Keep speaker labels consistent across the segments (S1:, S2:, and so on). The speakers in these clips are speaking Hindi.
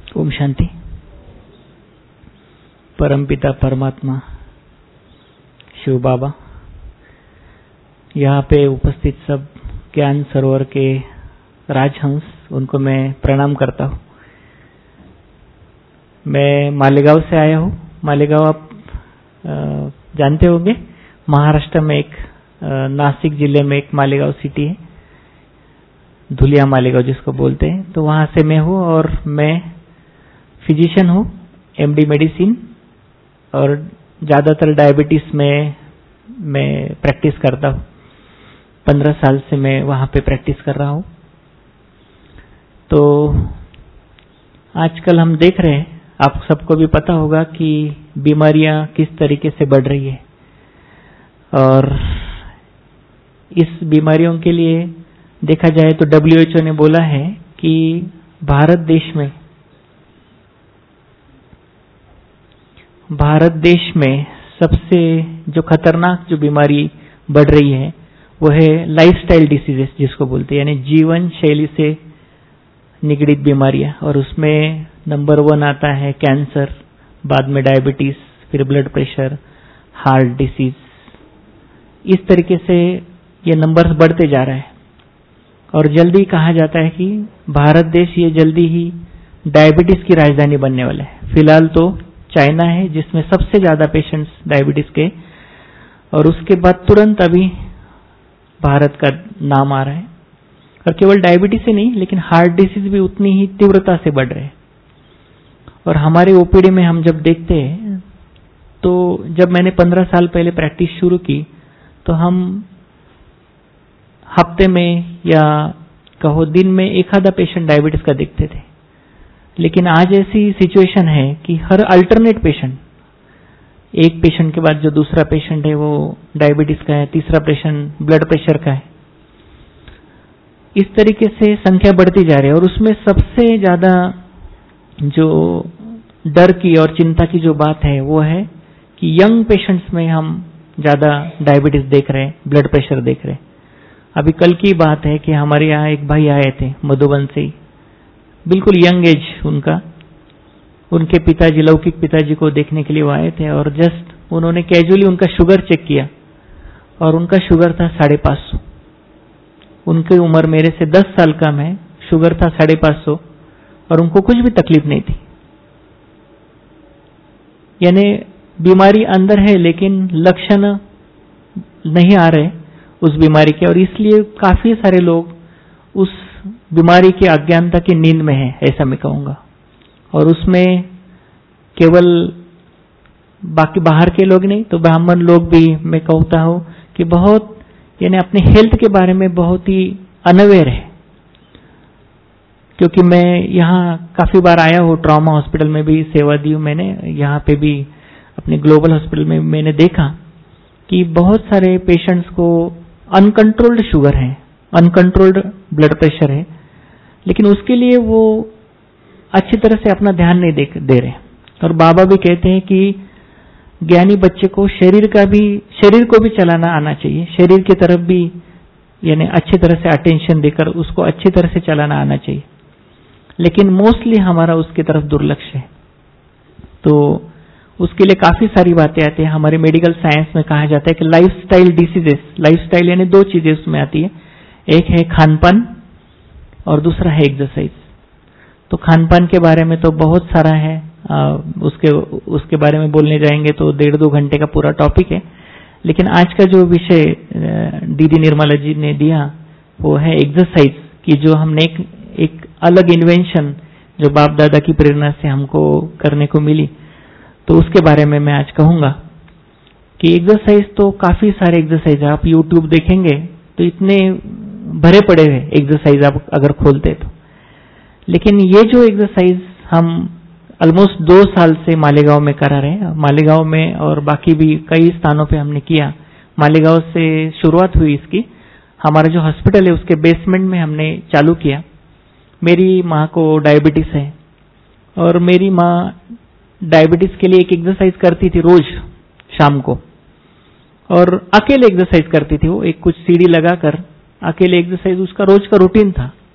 S1: ओम शांति। परमपिता परमात्मा शिव बाबा, यहाँ पे उपस्थित सब ज्ञान सरोवर के राजहंस, उनको मैं प्रणाम करता हूँ। मैं मालेगांव से आया हूँ। मालेगांव आप जानते होंगे, महाराष्ट्र में एक नासिक जिले में एक मालेगांव सिटी है, धुलिया मालेगांव जिसको बोलते हैं। तो वहाँ से मैं हूँ और मैं फिजिशियन हूँ, एमडी मेडिसिन, और ज़्यादातर डायबिटीज़ में मैं प्रैक्टिस करता हूँ। 15 साल से मैं वहाँ पे प्रैक्टिस कर रहा हूँ। तो आजकल हम देख रहे हैं, आप सबको भी पता होगा कि बीमारियाँ किस तरीके से बढ़ रही है, और इस बीमारियों के लिए देखा जाए तो WHO ने बोला है कि भारत देश में सबसे जो खतरनाक जो बीमारी बढ़ रही है वो है लाइफस्टाइल डिसीजेस जिसको बोलते हैं, यानी जीवन शैली से निगड़ित बीमारियां। और उसमें नंबर 1 आता है कैंसर, बाद में डायबिटीज, फिर ब्लड प्रेशर, हार्ट डिसीज। इस तरीके से ये नंबर्स बढ़ते जा रहा है और जल्दी कहा जाता है कि भारत देश ये जल्दी ही डायबिटीज की राजधानी बनने वाला है। फिलहाल तो चाइना है जिसमें सबसे ज्यादा पेशेंट्स डायबिटीज के, और उसके बाद तुरंत अभी भारत का नाम आ रहा है। और केवल डायबिटीज से नहीं, लेकिन हार्ट डिसीज भी उतनी ही तीव्रता से बढ़ रहे हैं। और हमारे ओपीडी में हम जब देखते हैं, तो जब मैंने 15 साल पहले प्रैक्टिस शुरू की तो हम हफ्ते में या कहो दिन में एक आधा पेशेंट डायबिटीज का देखते थे। लेकिन आज ऐसी सिचुएशन है कि हर अल्टरनेट पेशेंट, एक पेशेंट के बाद जो दूसरा पेशेंट है वो डायबिटीज का है, तीसरा पेशेंट ब्लड प्रेशर का है। इस तरीके से संख्या बढ़ती जा रही है। और उसमें सबसे ज्यादा जो डर की और चिंता की जो बात है वो है कि यंग पेशेंट्स में हम ज्यादा डायबिटीज देख रहे हैं, ब्लड प्रेशर देख रहे हैं। अभी कल की बात है कि हमारे यहाँ एक भाई आए थे मधुबन से ही, बिल्कुल यंग एज उनका, उनके पिताजी, लौकिक पिताजी को देखने के लिए वो आए थे। और जस्ट उन्होंने कैजुअली उनका शुगर चेक किया और उनका शुगर था 550। उनकी उम्र मेरे से 10 साल कम है, शुगर था 550 और उनको कुछ भी तकलीफ नहीं थी। यानी बीमारी अंदर है लेकिन लक्षण नहीं आ रहे उस बीमारी के, और इसलिए काफी सारे लोग उस बीमारी की अज्ञानता की नींद में है, ऐसा मैं कहूंगा। और उसमें केवल बाकी बाहर के लोग नहीं, तो ब्राह्मण लोग भी मैं कहता हूं कि बहुत, यानी अपने हेल्थ के बारे में बहुत ही अनअवेयर है। क्योंकि मैं यहाँ काफी बार आया हूँ, ट्रॉमा हॉस्पिटल में भी सेवा दी हूँ मैंने, यहाँ पे भी अपने ग्लोबल हॉस्पिटल में मैंने देखा कि बहुत सारे पेशेंट्स को अनकंट्रोल्ड शुगर है, अनकंट्रोल्ड ब्लड प्रेशर है, लेकिन उसके लिए वो अच्छी तरह से अपना ध्यान नहीं दे रहे। और बाबा भी कहते हैं कि ज्ञानी बच्चे को शरीर को भी चलाना आना चाहिए, शरीर की तरफ भी यानी अच्छी तरह से अटेंशन देकर उसको अच्छी तरह से चलाना आना चाहिए। लेकिन मोस्टली हमारा उसकी तरफ दुर्लक्ष्य है। तो उसके लिए काफी सारी बातें आती है। हमारे मेडिकल साइंस में कहा जाता है कि लाइफस्टाइल डिसीजेस, लाइफस्टाइल यानी 2 चीजें उसमें आती है, एक है खानपान और दूसरा है एक्सरसाइज। तो खानपान के बारे में तो बहुत सारा है, उसके बारे में बोलने जाएंगे तो 1.5-2 घंटे का पूरा टॉपिक है। लेकिन आज का जो विषय दीदी निर्मला जी ने दिया वो है एक्सरसाइज की, जो हमने एक अलग इन्वेंशन जो बाप दादा की प्रेरणा से हमको करने को मिली, तो उसके बारे में मैं आज कहूंगा कि एक्सरसाइज तो काफी सारे एक्सरसाइज आप यूट्यूब देखेंगे तो इतने भरे पड़े हुए एक्सरसाइज आप अगर खोलते तो। लेकिन ये जो एक्सरसाइज हम ऑलमोस्ट 2 साल से मालेगांव में करा रहे हैं, मालेगांव में और बाकी भी कई स्थानों पे हमने किया। मालेगांव से शुरुआत हुई इसकी, हमारा जो हॉस्पिटल है उसके बेसमेंट में हमने चालू किया। मेरी माँ को डायबिटीज है और मेरी माँ डायबिटीज के लिए एक एक्सरसाइज करती थी रोज शाम को, और अकेले एक्सरसाइज करती थी वो, एक कुछ सीढ़ी लगाकर अकेले एक्सरसाइज उसका रोज का रूटीन था।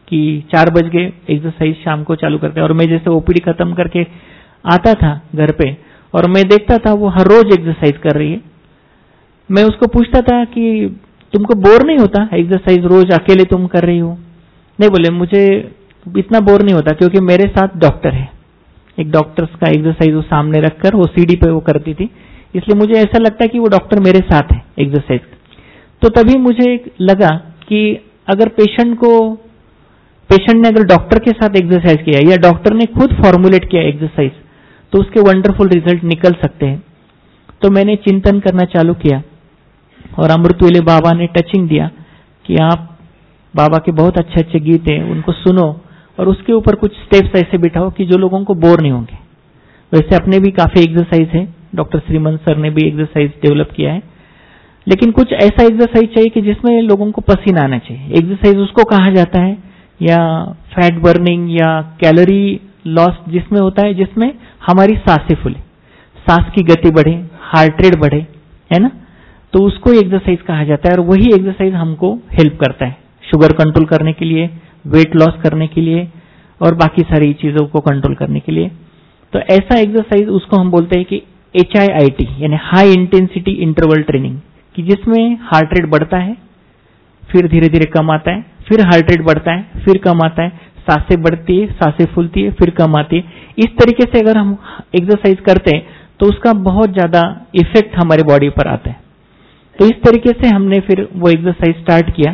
S1: कि 4 बज गए, एक्सरसाइज शाम को चालू करते हैं। और मैं जैसे ओपीडी खत्म करके आता था घर पे और मैं देखता था वो हर रोज एक्सरसाइज कर रही है। मैं उसको पूछता था कि तुमको बोर नहीं होता एक्सरसाइज रोज अकेले तुम कर रही हो? नहीं, बोले मुझे इतना बोर नहीं होता क्योंकि मेरे साथ डॉक्टर है। एक डॉक्टर्स का एक्सरसाइज वो सामने रखकर वो सीढ़ी पे वो करती थी, इसलिए मुझे ऐसा लगता है कि वो डॉक्टर मेरे साथ है एक्सरसाइज। तो तभी मुझे लगा कि अगर पेशेंट ने अगर डॉक्टर के साथ एक्सरसाइज किया या डॉक्टर ने खुद फॉर्मुलेट किया एक्सरसाइज, तो उसके वंडरफुल रिजल्ट निकल सकते हैं। तो मैंने चिंतन करना चालू किया और अमृतवेले बाबा ने टचिंग दिया कि आप बाबा के बहुत अच्छे अच्छे गीत हैं, उनको सुनो और उसके ऊपर कुछ स्टेप्स ऐसे बिठाओ कि जो लोगों को बोर नहीं होंगे। वैसे अपने भी काफी एक्सरसाइज है, डॉक्टर श्रीमन सर ने भी एक्सरसाइज डेवलप किया है, लेकिन कुछ ऐसा एक्सरसाइज चाहिए कि जिसमें लोगों को पसीना आना चाहिए। एक्सरसाइज उसको कहा जाता है या फैट बर्निंग या कैलोरी लॉस जिसमें होता है, जिसमें हमारी सांसें फूले, सांस की गति बढ़े, हार्ट रेट बढ़े, है ना, तो उसको एक्सरसाइज कहा जाता है। और वही एक्सरसाइज हमको हेल्प करता है शुगर कंट्रोल करने के लिए, वेट लॉस करने के लिए और बाकी सारी चीजों को कंट्रोल करने के लिए। तो ऐसा एक्सरसाइज उसको हम बोलते हैं कि HIIT यानी हाई इंटेंसिटी इंटरवल ट्रेनिंग, कि जिसमें हार्ट रेट बढ़ता है, फिर धीरे धीरे कम आता है, फिर हार्ट रेट बढ़ता है, फिर कम आता है, सांसें बढ़ती है, सांसें फूलती है, फिर कम आती है। इस तरीके से अगर हम एक्सरसाइज करते हैं तो उसका बहुत ज्यादा इफेक्ट हमारे बॉडी पर आता है। तो इस तरीके से हमने फिर वो एक्सरसाइज स्टार्ट किया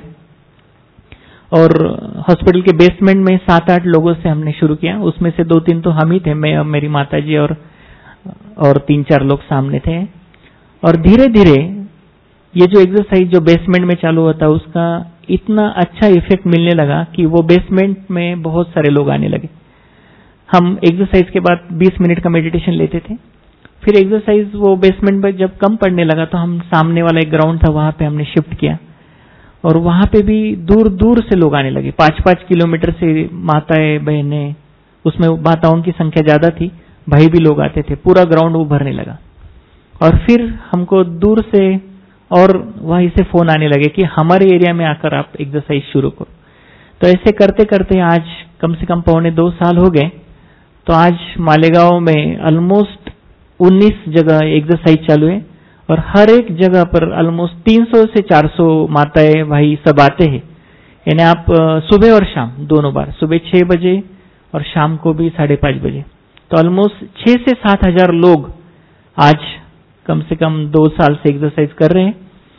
S1: और हॉस्पिटल के बेसमेंट में 7-8 लोगों से हमने शुरू किया। उसमें से 2-3 तो हम ही थे, मैं और मेरी माताजी और 3-4 लोग सामने थे। और धीरे धीरे ये जो एक्सरसाइज जो बेसमेंट में चालू होता है उसका इतना अच्छा इफेक्ट मिलने लगा कि वो बेसमेंट में बहुत सारे लोग आने लगे। हम एक्सरसाइज के बाद 20 मिनट का मेडिटेशन लेते थे। फिर एक्सरसाइज वो बेसमेंट में जब कम पड़ने लगा तो हम सामने वाला एक ग्राउंड था, वहां पे हमने शिफ्ट किया और वहां पे भी दूर दूर से लोग आने लगे। 5-5 किलोमीटर से माताएं बहनें, उसमें माताओं की संख्या ज्यादा थी, भाई भी लोग आते थे, पूरा ग्राउंड वो भरने लगा। और फिर हमको दूर से और वहीं से फोन आने लगे कि हमारे एरिया में आकर आप एक्सरसाइज शुरू करो। तो ऐसे करते करते आज कम से कम 1.25 साल हो गए। तो आज मालेगांव में ऑलमोस्ट 19 जगह एक्सरसाइज चालू है और हर एक जगह पर ऑलमोस्ट 300 से 400 माताएं भाई सब आते हैं। यानी आप सुबह और शाम दोनों बार, सुबह 6 बजे और शाम को भी 5:30 बजे, तो ऑलमोस्ट 6 से 7 हजार लोग आज कम से कम 2 साल से एक्सरसाइज कर रहे हैं।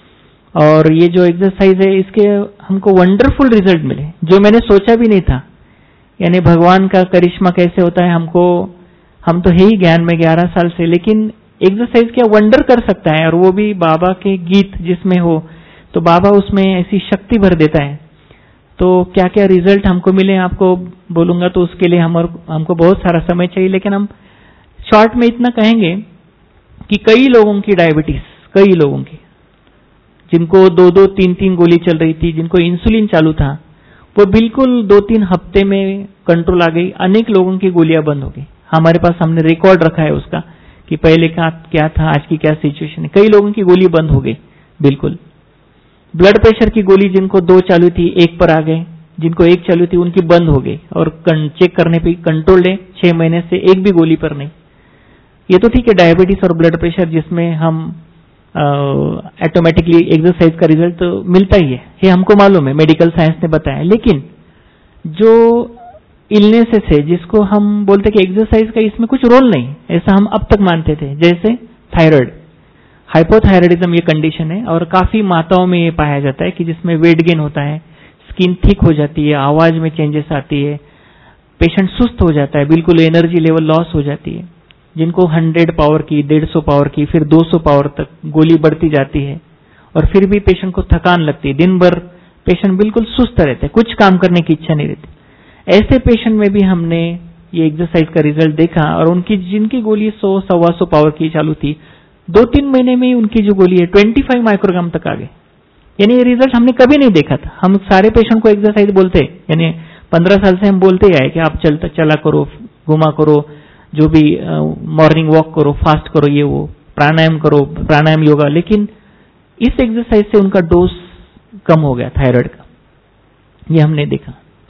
S1: और ये जो एक्सरसाइज है इसके हमको वंडरफुल रिजल्ट मिले जो मैंने सोचा भी नहीं था। यानी भगवान का करिश्मा कैसे होता है, हम तो है ही ज्ञान में 11 साल से, लेकिन एक्सरसाइज क्या वंडर कर सकता है, और वो भी बाबा के गीत जिसमें हो, तो बाबा उसमें ऐसी शक्ति भर देता है। तो क्या क्या रिजल्ट हमको मिले आपको बोलूंगा, तो उसके लिए हमको बहुत सारा समय चाहिए, लेकिन हम शॉर्ट में इतना कहेंगे कि कई लोगों की डायबिटीज, कई लोगों की जिनको 2-2, 3-3 गोली चल रही थी, जिनको इंसुलिन चालू था, वो बिल्कुल 2-3 हफ्ते में कंट्रोल आ गई। अनेक लोगों की गोलियां बंद हो गई। हमारे पास हमने रिकॉर्ड रखा है उसका कि पहले का क्या था, आज की क्या सिचुएशन है। कई लोगों की गोली बंद हो गई बिल्कुल। ब्लड प्रेशर की गोली जिनको 2 चालू थी 1 पर आ गए, जिनको 1 चालू थी उनकी बंद हो गई और चेक करने पे कंट्रोल है 6 महीने से 1 भी गोली पर नहीं। ये तो ठीक है डायबिटीज और ब्लड प्रेशर जिसमें हम ऑटोमेटिकली एक्सरसाइज का रिजल्ट तो मिलता ही है, ये हमको मालूम है, मेडिकल साइंस ने बताया। लेकिन जो इलनेसेस है जिसको हम बोलते कि एक्सरसाइज का इसमें कुछ रोल नहीं, ऐसा हम अब तक मानते थे, जैसे थायराइड, हाइपोथायराइडिज्म ये कंडीशन है और काफी माताओं में ये पाया जाता है कि जिसमें वेट गेन होता है, स्किन थिक हो जाती है, आवाज में चेंजेस आती है, पेशेंट सुस्त हो जाता है, बिल्कुल एनर्जी लेवल लॉस हो जाती है। जिनको 100 पावर की, 150 पावर की, फिर 200 पावर तक गोली बढ़ती जाती है और फिर भी पेशेंट को थकान लगती है, दिन भर पेशेंट बिल्कुल सुस्त रहते हैं, कुछ काम करने की इच्छा नहीं रहती। ऐसे पेशेंट में भी हमने ये एक्सरसाइज का रिजल्ट देखा और उनकी जिनकी गोली 100-125 पावर की चालू थी, 2-3 महीने में ही उनकी जो गोली है 25 माइक्रोग्राम तक आ गए। यानी ये रिजल्ट हमने कभी नहीं देखा था। हम सारे पेशेंट को एक्सरसाइज बोलते, यानी 15 साल से हम बोलते ही आए कि आप चला करो, घुमा करो, जो भी मॉर्निंग वॉक करो, फास्ट करो, ये वो प्राणायाम करो, प्राणायाम योगा। लेकिन इस एक्सरसाइज से उनका डोज कम हो गया थायराइड का, ये हमने देखा।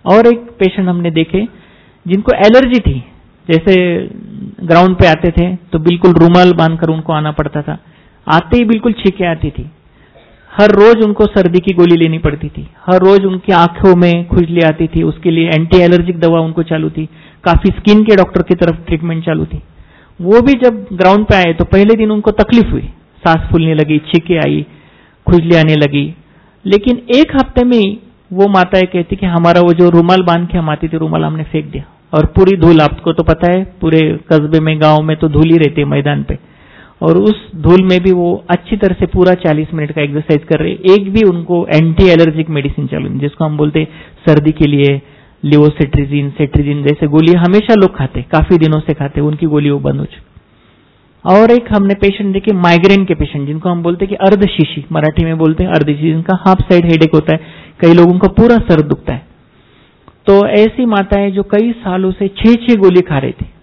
S1: और एक पेशेंट हमने देखे जिनको एलर्जी थी, जैसे ग्राउंड पे आते थे तो बिल्कुल रुमाल बांधकर उनको आना पड़ता था, आते ही बिल्कुल छींकें आती थी, हर रोज उनको सर्दी की गोली लेनी पड़ती थी, हर रोज उनकी आंखों में खुजली आती थी, उसके लिए एंटी एलर्जिक दवा उनको चालू थी, काफी स्किन के डॉक्टर की तरफ ट्रीटमेंट चालू थी। वो भी जब ग्राउंड पे आए तो पहले दिन उनको तकलीफ हुई, सांस फूलने लगी, छींकें आई, खुजली आने लगी, लेकिन एक हफ्ते में ही वो माताएं कहती कि हमारा वो जो रुमाल बांध के हम आती थी, रुमाल हमने फेंक दिया, और पूरी धूल, आपको तो पता है पूरे कस्बे में गांव में तो धूल ही रहती है मैदान पे, और उस धूल में भी वो अच्छी तरह से पूरा 40 मिनट का एक्सरसाइज कर रहे। एक भी उनको एंटी एलर्जिक मेडिसिन चालू, जिसको हम बोलते हैं सर्दी के लिए लिवोसिट्रिजिन, सेट्रिजिन जैसे गोली हमेशा लोग खाते, काफी दिनों से खाते, उनकी गोली वो बंद हो चुकी। और एक हमने पेशेंट देखे माइग्रेन के पेशेंट, जिनको हम बोलते हैं कि अर्धशीशी, मराठी में बोलते हैं अर्धशीशी, जिनका हाफ साइड हेडेक होता है, कई लोगों को पूरा सर दुखता है। तो ऐसी माताएं जो कई सालों से 6 गोली खा रही थी,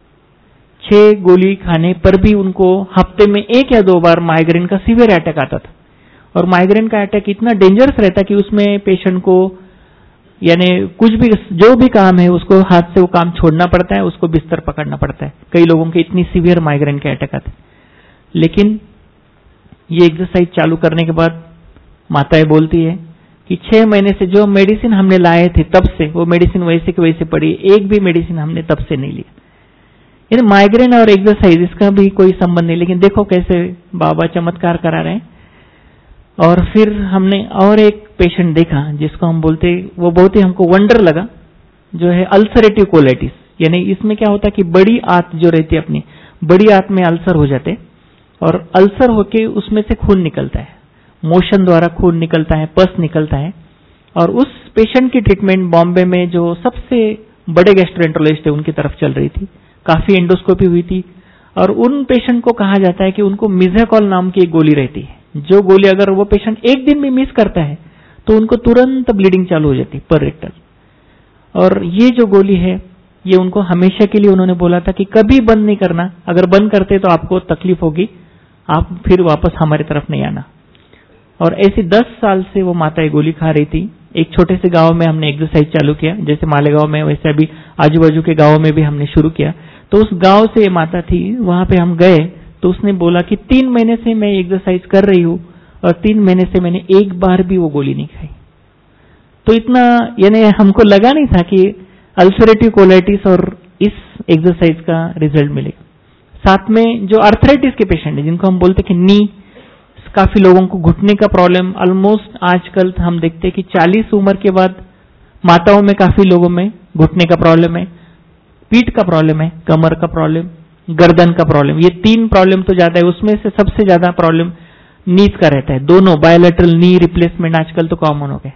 S1: 6 गोली खाने पर भी उनको हफ्ते में 1 या 2 बार माइग्रेन का सीवियर अटैक आता था। और माइग्रेन का अटैक इतना डेंजरस रहता कि उसमें पेशेंट को यानी कुछ भी, जो भी काम है उसको हाथ से वो काम छोड़ना पड़ता है, उसको बिस्तर पकड़ना पड़ता है। कई लोगों के इतनी सीवियर माइग्रेन के अटैक आते। लेकिन ये एक्सरसाइज चालू करने के बाद माताएं बोलती है कि 6 महीने से जो मेडिसिन हमने लाए थे तब से वो मेडिसिन वैसे के वैसे पड़ी, एक भी मेडिसिन हमने तब से नहीं लिया। यानी माइग्रेन और एक्सरसाइज इसका भी कोई संबंध नहीं, लेकिन देखो कैसे बाबा चमत्कार करा रहे हैं। और फिर हमने और एक पेशेंट देखा जिसको हम बोलते, वो बहुत ही हमको वंडर लगा, जो है अल्सरेटिव कोलाइटिस। यानी इसमें क्या होता है कि बड़ी आंत जो रहती है अपनी, बड़ी आंत में अल्सर हो जाते और अल्सर होके उसमें से खून निकलता है, मोशन द्वारा खून निकलता है, पस निकलता है। और उस पेशेंट की ट्रीटमेंट बॉम्बे में जो सबसे बड़े गैस्ट्रोएंटरोलॉजिस्ट है उनकी तरफ चल रही थी, काफी एंडोस्कोपी हुई थी। और उन पेशेंट को कहा जाता है कि उनको मिज़ाकॉल नाम की एक गोली रहती है, जो गोली अगर वो पेशेंट एक दिन में मिस करता है तो उनको तुरंत ब्लीडिंग चालू हो जाती है पर रेक्टल। और ये जो गोली है ये उनको हमेशा के लिए उन्होंने बोला था कि कभी बंद नहीं करना, अगर बंद करते तो आपको तकलीफ होगी, आप फिर वापस हमारी तरफ नहीं आना। और ऐसी 10 साल से वो माताएं गोली खा रही थी। एक छोटे से गांव में हमने एक्सरसाइज चालू किया, जैसे मालेगांव में वैसे अभी आजू बाजू के गांवों में भी हमने शुरू किया। तो उस गांव से ये माता थी, वहां पे हम गए तो उसने बोला कि 3 महीने से मैं एक्सरसाइज कर रही हूं और 3 महीने से मैंने एक बार भी वो गोली नहीं खाई। तो इतना यानी हमको लगा नहीं था कि अल्सरेटिव कोलाइटिस और इस एक्सरसाइज का रिजल्ट मिलेगा। साथ में जो आर्थराइटिस के पेशेंट है, जिनको हम बोलते कि नी, काफी लोगों को घुटने का प्रॉब्लम, ऑलमोस्ट आजकल हम देखते हैं कि 40 उम्र के बाद माताओं में काफी लोगों में घुटने का प्रॉब्लम है, पीठ का प्रॉब्लम है, कमर का प्रॉब्लम, गर्दन का प्रॉब्लम। ये 3 प्रॉब्लम तो ज्यादा है, उसमें से सबसे ज्यादा प्रॉब्लम नीज का रहता है। दोनों बायोलैटरल नी रिप्लेसमेंट आजकल तो कॉमन हो गए।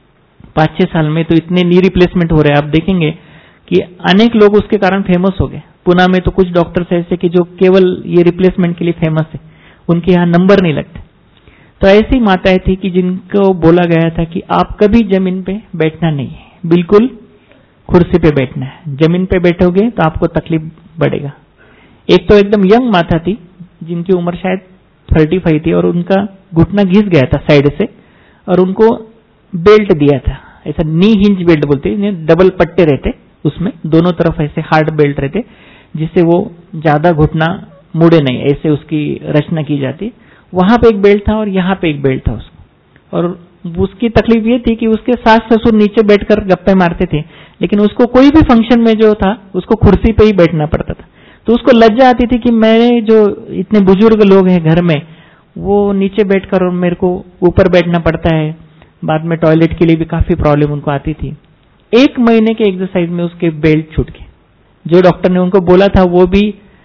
S1: 5-6 साल में तो इतने नी रिप्लेसमेंट हो रहे हैं, आप देखेंगे कि अनेक लोग उसके कारण फेमस हो गए। पुणे में तो कुछ डॉक्टर्स ऐसे कि जो केवल ये रिप्लेसमेंट के लिए फेमस है, उनके यहाँ नंबर नहीं लगते। तो ऐसी माताएं थी कि जिनको बोला गया था कि आप कभी जमीन पे बैठना नहीं है, बिल्कुल कुर्सी पे बैठना है, जमीन पे बैठोगे तो आपको तकलीफ बढ़ेगा। एक तो एकदम यंग माता थी जिनकी उम्र शायद 35 थी और उनका घुटना घिस गया था साइड से, और उनको बेल्ट दिया था, ऐसा नी हिंज बेल्ट बोलते हैं, डबल पट्टे रहते उसमें, दोनों तरफ ऐसे हार्ड बेल्ट रहते जिससे वो ज्यादा घुटना मुड़े नहीं, ऐसे उसकी रचना की जाती। वहां पे एक बेल्ट था और यहाँ पे एक बेल्ट था उसको। और उसकी तकलीफ ये थी कि उसके सास ससुर नीचे बैठकर गप्पे मारते थे, लेकिन उसको कोई भी फंक्शन में जो था उसको कुर्सी पे ही बैठना पड़ता था। तो उसको लज्जा आती थी कि मेरे जो इतने बुजुर्ग लोग हैं घर में, वो नीचे बैठकर और मेरे को ऊपर बैठना पड़ता है। बाद में टॉयलेट के लिए भी काफी प्रॉब्लम उनको आती थी। 1 महीने के एक्सरसाइज में उसके बेल्ट छूट गए। जो डॉक्टर ने उनको बोला था वो भी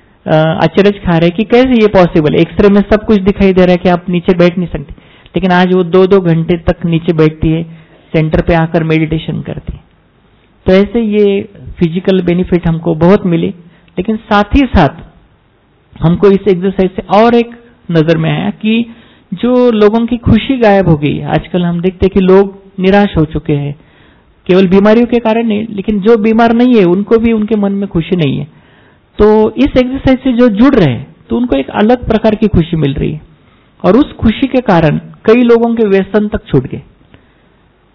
S1: अचरज खा रहे कि कैसे ये पॉसिबल है, एक्सरे में सब कुछ दिखाई दे रहा है कि आप नीचे बैठ नहीं सकते, लेकिन आज वो 2-2 घंटे तक नीचे बैठती है, सेंटर पे आकर मेडिटेशन करती है। तो ऐसे ये फिजिकल बेनिफिट हमको बहुत मिले, लेकिन साथ ही साथ हमको इस एक्सरसाइज से और एक नजर में आया कि जो लोगों की खुशी गायब हो गई। आजकल हम देखते हैं कि लोग निराश हो चुके हैं, केवल बीमारियों के कारण नहीं, लेकिन जो बीमार नहीं है उनको भी उनके मन में खुशी नहीं है। तो इस एक्सरसाइज से जो जुड़ रहे हैं तो उनको एक अलग प्रकार की खुशी मिल रही है, और उस खुशी के कारण कई लोगों के व्यसन तक छूट गए।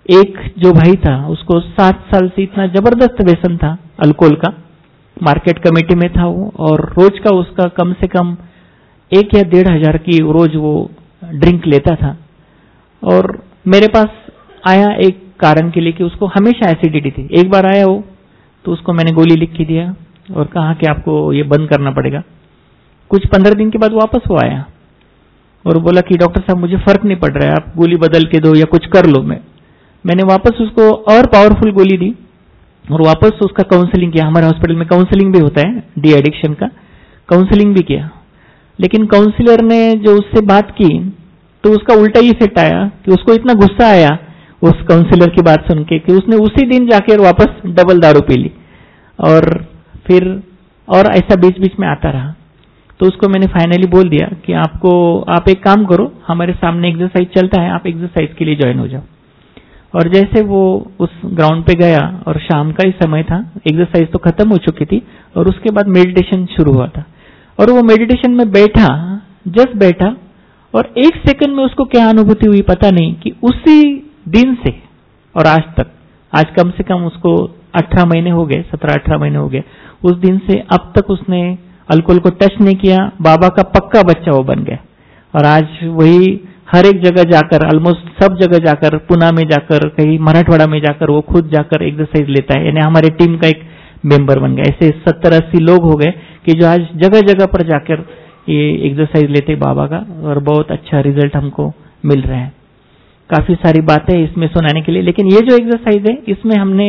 S1: एक जो भाई था उसको 7 साल से इतना जबरदस्त व्यसन था अल्कोहल का, मार्केट कमेटी में था वो, और रोज का उसका कम से कम 1 या 1,500 हजार की रोज वो ड्रिंक लेता था। और मेरे पास आया एक कारण के लिए कि उसको हमेशा एसिडिटी थी। एक बार आया वो तो उसको मैंने गोली लिख के दिया और कहा कि आपको ये बंद करना पड़ेगा। कुछ 15 दिन के बाद वापस वो आया और बोला कि डॉक्टर साहब मुझे फर्क नहीं पड़ रहा है, आप गोली बदल के दो या कुछ कर लो। मैंने वापस उसको और पावरफुल गोली दी और वापस उसका काउंसलिंग किया। हमारे हॉस्पिटल में काउंसलिंग भी होता है, डी एडिक्शन का काउंसलिंग भी किया। लेकिन काउंसलर ने जो उससे बात की तो उसका उल्टा ही इफेक्ट आया कि उसको इतना गुस्सा आया उस काउंसलर की बात सुन के कि उसने उसी दिन जाकर वापस डबल दारू पी ली और फिर और ऐसा बीच बीच में आता रहा। तो उसको मैंने फाइनली बोल दिया कि आप एक काम करो, हमारे सामने एक्सरसाइज चलता है, आप एक्सरसाइज के लिए ज्वाइन हो जाओ। और जैसे वो उस ग्राउंड पे गया और शाम का ही समय था, एक्सरसाइज तो खत्म हो चुकी थी और उसके बाद मेडिटेशन शुरू हुआ था। और वो मेडिटेशन में बैठा, जस्ट बैठा और 1 सेकंड में उसको क्या अनुभूति हुई पता नहीं कि उसी दिन से और आज तक, आज कम से कम उसको 18 महीने हो गए, 17-18 महीने हो गए, उस दिन से अब तक उसने अल्कोहल को टच नहीं किया। बाबा का पक्का बच्चा वो बन गया और आज वही हर एक जगह जाकर, ऑलमोस्ट सब जगह जाकर, पुणे में जाकर, कहीं मराठवाड़ा में जाकर वो खुद जाकर एक्सरसाइज लेता है। यानी हमारे टीम का एक मेंबर बन गया। ऐसे 70-80 लोग हो गए कि जो आज जगह जगह पर जाकर ये एक्सरसाइज लेते बाबा का और बहुत अच्छा रिजल्ट हमको मिल रहा है। काफी सारी बातें इसमें सुनाने के लिए, लेकिन ये जो एक्सरसाइज है इसमें हमने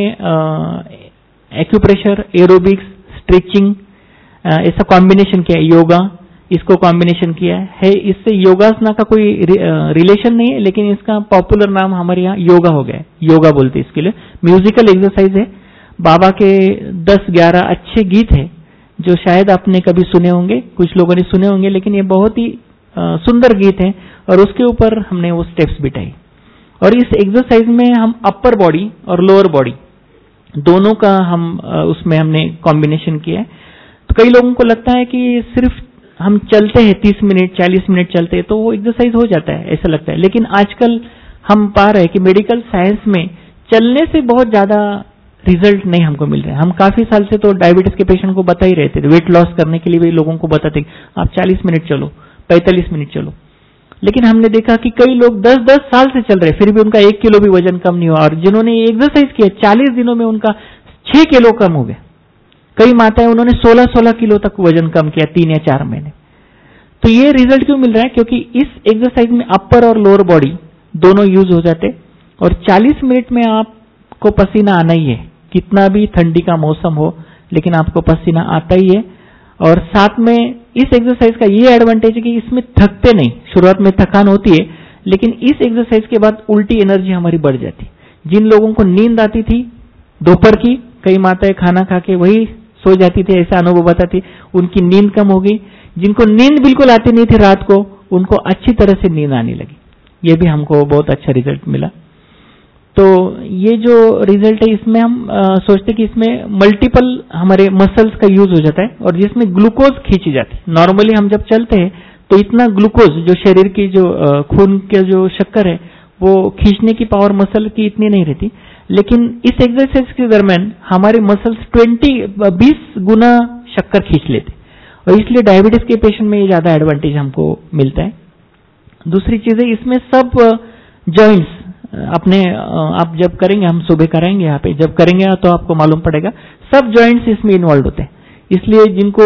S1: एक्यूप्रेशर, एरोबिक्स, स्ट्रेचिंग ऐसा कॉम्बिनेशन किया है, योगा इसको कॉम्बिनेशन किया है। इससे योगासना का कोई रिलेशन नहीं है, लेकिन इसका पॉपुलर नाम हमारे यहाँ योगा हो गया है, योगा बोलते हैं इसके लिए। म्यूजिकल एक्सरसाइज है। बाबा के 10-11 अच्छे गीत है जो शायद आपने कभी सुने होंगे, कुछ लोगों ने सुने होंगे, लेकिन ये बहुत ही सुंदर गीत है और उसके ऊपर हमने वो स्टेप्स बिठाई। और इस एक्सरसाइज में हम अपर बॉडी और लोअर बॉडी दोनों का उसमें हमने कॉम्बिनेशन किया है। तो कई लोगों को लगता है कि सिर्फ हम चलते हैं 30 मिनट 40 मिनट चलते हैं तो वो एक्सरसाइज हो जाता है, ऐसा लगता है। लेकिन आजकल हम पा रहे हैं कि मेडिकल साइंस में चलने से बहुत ज्यादा रिजल्ट नहीं हमको मिल रहे हैं। हम काफी साल से तो डायबिटीज के पेशेंट को बता ही रहे थे, वेट लॉस करने के लिए भी लोगों को बताते आप 40 मिनट चलो, 45 मिनट चलो। लेकिन हमने देखा कि कई लोग 10-10 साल से चल रहे फिर भी उनका 1 किलो भी वजन कम नहीं हुआ, और जिन्होंने एक्सरसाइज किया 40 दिनों में उनका 6 किलो कम हो गया। कई माताएं उन्होंने 16-16 किलो तक वजन कम किया 3 या 4 महीने। तो ये रिजल्ट क्यों मिल रहा है? क्योंकि इस एक्सरसाइज में अपर और लोअर बॉडी दोनों यूज हो जाते और 40 मिनट में आपको पसीना आना ही है, कितना भी ठंडी का मौसम हो लेकिन आपको पसीना आता ही है। और साथ में इस एक्सरसाइज का ये एडवांटेज है कि इसमें थकते नहीं। शुरुआत में थकान होती है लेकिन इस एक्सरसाइज के बाद उल्टी एनर्जी हमारी बढ़ जाती। जिन लोगों को नींद आती थी दोपहर की, कई माताएं खाना खा के वही सो जाती थी, ऐसा अनुभव बताती, उनकी नींद कम हो गई। जिनको नींद बिल्कुल आती नहीं थी रात को, उनको अच्छी तरह से नींद आने लगी। ये भी हमको बहुत अच्छा रिजल्ट मिला। तो ये जो रिजल्ट है इसमें हम सोचते कि इसमें मल्टीपल हमारे मसल्स का यूज हो जाता है और जिसमें ग्लूकोज खींची जाती है। नॉर्मली हम जब चलते हैं तो इतना ग्लूकोज जो शरीर की जो खून के जो शक्कर है वो खींचने की पावर मसल की इतनी नहीं रहती, लेकिन इस एक्सरसाइज के दरमियान हमारे मसल्स 20 गुना शक्कर खींच लेते और इसलिए डायबिटीज के पेशेंट में ये ज्यादा एडवांटेज हमको मिलता है। दूसरी चीज है इसमें सब जॉइंट्स अपने आप जब करेंगे, हम सुबह कराएंगे यहाँ पे, जब करेंगे तो आपको मालूम पड़ेगा सब जॉइंट्स इसमें इन्वॉल्व होते हैं। इसलिए जिनको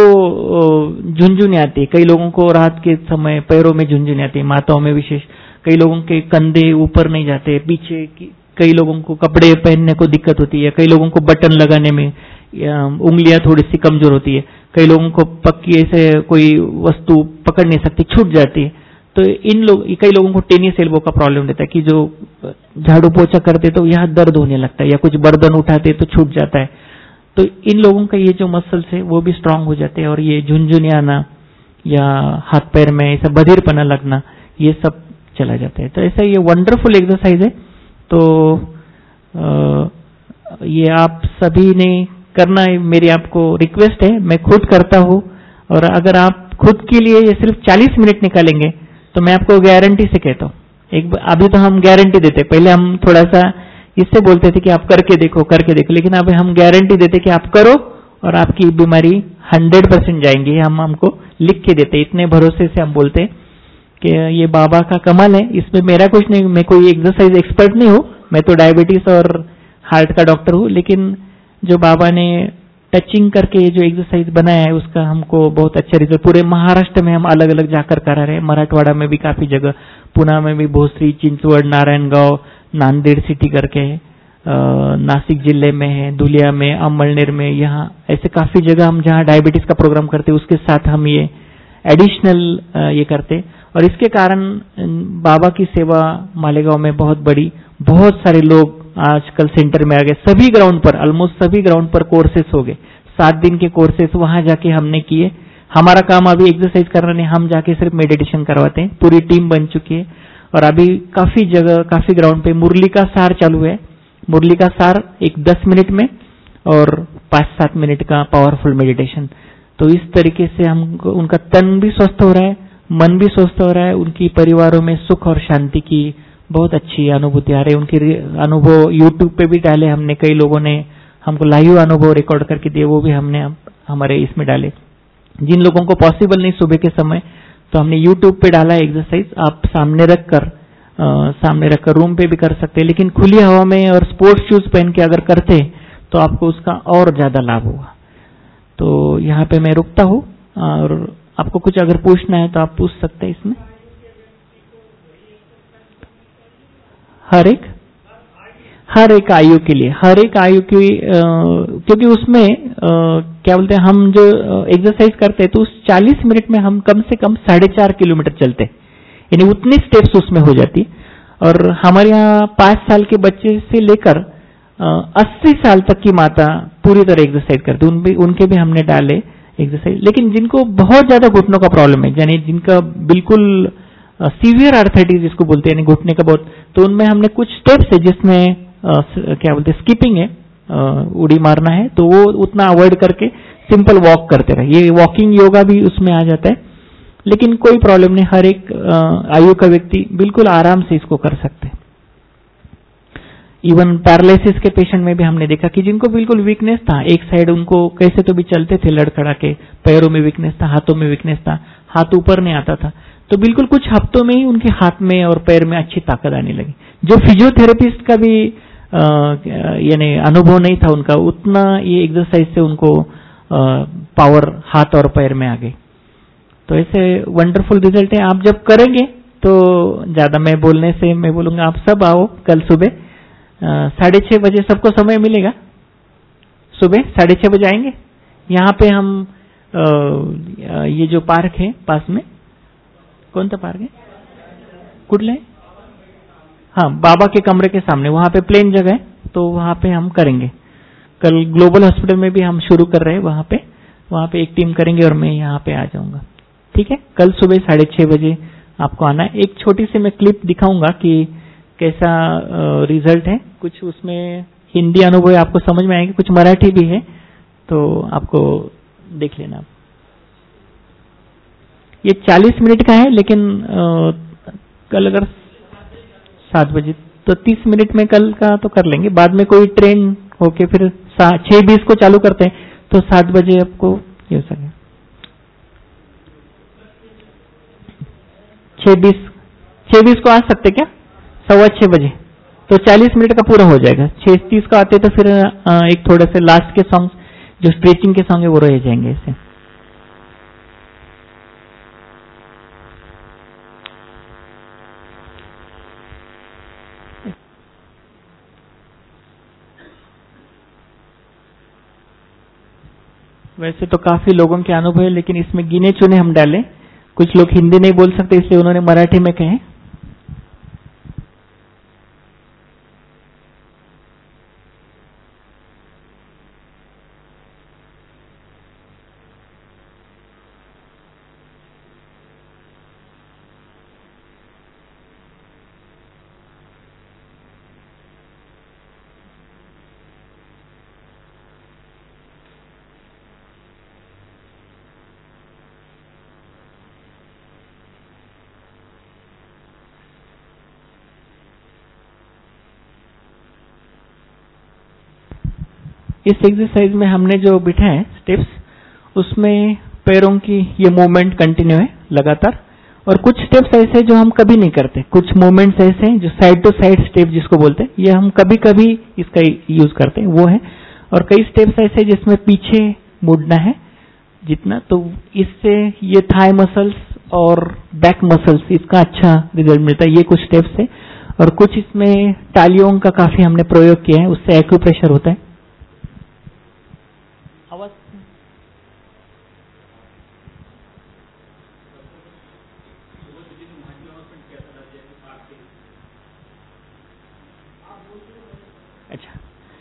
S1: झुनझुनी आती है, कई लोगों को रात के समय पैरों में झुनझुनी आती है, माताओं में विशेष, कई लोगों के कंधे ऊपर नहीं जाते पीछे, कई लोगों को कपड़े पहनने को दिक्कत होती है, कई लोगों को बटन लगाने में उंगलियां थोड़ी सी कमजोर होती है, कई लोगों को पक्की ऐसे कोई वस्तु पकड़ नहीं सकती, छूट जाती है। तो कई लोगों को टेनिस एल्बो का प्रॉब्लम रहता है कि जो झाड़ू पोछा करते तो यहाँ दर्द होने लगता है या कुछ बर्तन उठाते तो छूट जाता है। तो इन लोगों का ये जो मसल्स है वो भी स्ट्रांग हो जाते हैं और ये झुनझुनी आना या हाथ पैर में ऐसा बधिरपना लगना ये सब चला जाता है। तो ऐसा ये वंडरफुल एक्सरसाइज है। तो ये आप सभी ने करना है, मेरी आपको रिक्वेस्ट है, मैं खुद करता हूँ। और अगर आप खुद के लिए ये सिर्फ 40 मिनट निकालेंगे तो मैं आपको गारंटी से कहता हूँ, अभी तो हम गारंटी देते, पहले हम थोड़ा सा इससे बोलते थे कि आप करके देखो, लेकिन अब हम गारंटी देते कि आप करो और आपकी बीमारी 100% जाएंगी। हम हमको लिख के देते, इतने भरोसे से हम बोलते कि ये बाबा का कमाल है, इसमें मेरा कुछ नहीं, मैं कोई एक्सरसाइज एक्सपर्ट नहीं हूँ, मैं तो डायबिटीज और हार्ट का डॉक्टर हूँ, लेकिन जो बाबा ने टचिंग करके जो एक्सरसाइज बनाया है उसका हमको बहुत अच्छा रिजल्ट, पूरे महाराष्ट्र में हम अलग अलग जाकर करा रहे हैं, मराठवाड़ा में भी काफी जगह, पुणे में भी भोसरी, चिंचवड, नारायणगांव, नांदेड़ सिटी करके है, नासिक जिले में है, धुलिया में, अमलनेर में, यहाँ ऐसे काफी जगह हम जहाँ डायबिटीज का प्रोग्राम करते उसके साथ हम ये एडिशनल ये करते, और इसके कारण बाबा की सेवा मालेगांव में बहुत बड़ी, बहुत सारे लोग आजकल सेंटर में आ गए, सभी ग्राउंड पर, ऑलमोस्ट सभी ग्राउंड पर कोर्सेस हो गए, 7 दिन के कोर्सेस वहां जाके हमने किए। हमारा काम अभी एक्सरसाइज करना नहीं, हम जाके सिर्फ मेडिटेशन करवाते हैं, पूरी टीम बन चुकी है, और अभी काफी जगह, काफी ग्राउंड पे मुरली का सार चालू है, मुरली का सार एक 10 मिनट में और 5-7 मिनट का पावरफुल मेडिटेशन। तो इस तरीके से हम उनका तन भी स्वस्थ हो रहा है, मन भी स्वस्थ हो रहा है, उनकी परिवारों में सुख और शांति की बहुत अच्छी अनुभूति आ रही है। उनके अनुभव यूट्यूब पे भी डाले हमने, कई लोगों ने हमको लाइव अनुभव रिकॉर्ड करके दिए, वो भी हमने हमारे इसमें डाले। जिन लोगों को पॉसिबल नहीं सुबह के समय, तो हमने यूट्यूब पे डाला एक्सरसाइज, आप सामने रखकर रूम पे भी कर सकते हैं, लेकिन खुली हवा में और स्पोर्ट्स शूज पहन के अगर करते तो आपको उसका और ज्यादा लाभ होगा। तो यहाँ पे मैं रुकता हूँ, और आपको कुछ अगर पूछना है तो आप पूछ सकते हैं इसमें। हर एक आयु के लिए, हर एक आयु की, क्योंकि उसमें क्या बोलते हैं, हम जो एक्सरसाइज करते हैं तो उस 40 मिनट में हम कम से कम 4.5 किलोमीटर चलते हैं, यानी उतनी स्टेप्स उसमें हो जाती। और हमारे यहाँ 5 साल के बच्चे से लेकर 80 साल तक की माता पूरी तरह एक्सरसाइज करते, उनके भी हमने डाले एक्सरसाइज। लेकिन जिनको बहुत ज्यादा घुटनों का प्रॉब्लम है, यानी जिनका बिल्कुल सीवियर आर्थराइटिस जिसको बोलते हैं, यानी घुटने का बहुत, तो उनमें हमने कुछ स्टेप्स है जिसमें क्या बोलते हैं, स्किपिंग है, उड़ी मारना है, तो वो उतना अवॉइड करके सिंपल वॉक करते रहे, ये वॉकिंग योगा भी उसमें आ जाता है। लेकिन कोई प्रॉब्लम नहीं, हर एक आयु का व्यक्ति बिल्कुल आराम से इसको कर सकते हैं। इवन पैरालिसिस के पेशेंट में भी हमने देखा कि जिनको बिल्कुल वीकनेस था, एक साइड उनको कैसे तो भी चलते थे लड़खड़ा के, पैरों में वीकनेस था, हाथों में वीकनेस था, हाथ ऊपर नहीं आता था, तो बिल्कुल कुछ हफ्तों में ही उनके हाथ में और पैर में अच्छी ताकत आने लगी। जो फिजियोथेरेपिस्ट का भी यानी अनुभव नहीं था उनका, उतना ये एक्सरसाइज से उनको पावर हाथ और पैर में आ गई। तो ऐसे वंडरफुल रिजल्ट है। आप जब करेंगे तो ज्यादा मैं बोलने से, मैं बोलूंगा आप सब आओ कल सुबह 6:30 बजे, सबको समय मिलेगा, सुबह 6:30 बजे आएंगे। यहाँ पे हम ये जो पार्क है पास में, कौन सा पार्क है, कुडले, हाँ, बाबा के कमरे के सामने, वहां पे प्लेन जगह है, तो वहां पे हम करेंगे। कल ग्लोबल हॉस्पिटल में भी हम शुरू कर रहे हैं, वहां पे एक टीम करेंगे और मैं यहाँ पे आ जाऊंगा। ठीक है, कल सुबह 6:30 बजे आपको आना है। एक छोटी सी मैं क्लिप दिखाऊंगा कि कैसा रिजल्ट है, कुछ उसमें हिंदी अनुभव है, आपको समझ में आएंगे, कुछ मराठी भी है, तो आपको देख लेना। ये 40 मिनट का है, लेकिन कल अगर 7 बजे, तो 30 मिनट में कल का तो कर लेंगे, बाद में कोई ट्रेन होके फिर 6:20 को चालू करते हैं, तो 7 बजे आपको ये हो सके। 6:20 को आ सकते क्या, 6:15 बजे, तो 40 मिनट का पूरा हो जाएगा। 6:30 को आते तो फिर एक थोड़े से लास्ट के सॉन्ग, जो स्ट्रेचिंग के सॉन्ग है वो रह जाएंगे ऐसे। वैसे तो काफी लोगों के अनुभव है, लेकिन इसमें गिने चुने हम डाले। कुछ लोग हिंदी नहीं बोल सकते, इसलिए उन्होंने मराठी में कहे। इस एक्सरसाइज में हमने जो बिठाए स्टेप्स, उसमें पैरों की ये मूवमेंट कंटिन्यू है लगातार, और कुछ स्टेप्स ऐसे जो हम कभी नहीं करते, कुछ मूवमेंट्स ऐसे हैं जो साइड टू साइड स्टेप जिसको बोलते हैं, ये हम कभी कभी इसका यूज करते हैं, वो है। और कई स्टेप्स ऐसे जिसमें पीछे मुड़ना है जितना, तो इससे ये थाई मसल्स और बैक मसल्स इसका अच्छा रिजल्ट मिलता है। ये कुछ स्टेप्स है, और कुछ इसमें तालियों का काफी हमने प्रयोग किया है, उससे एक्यूप्रेशर होता है। आवाज अच्छा,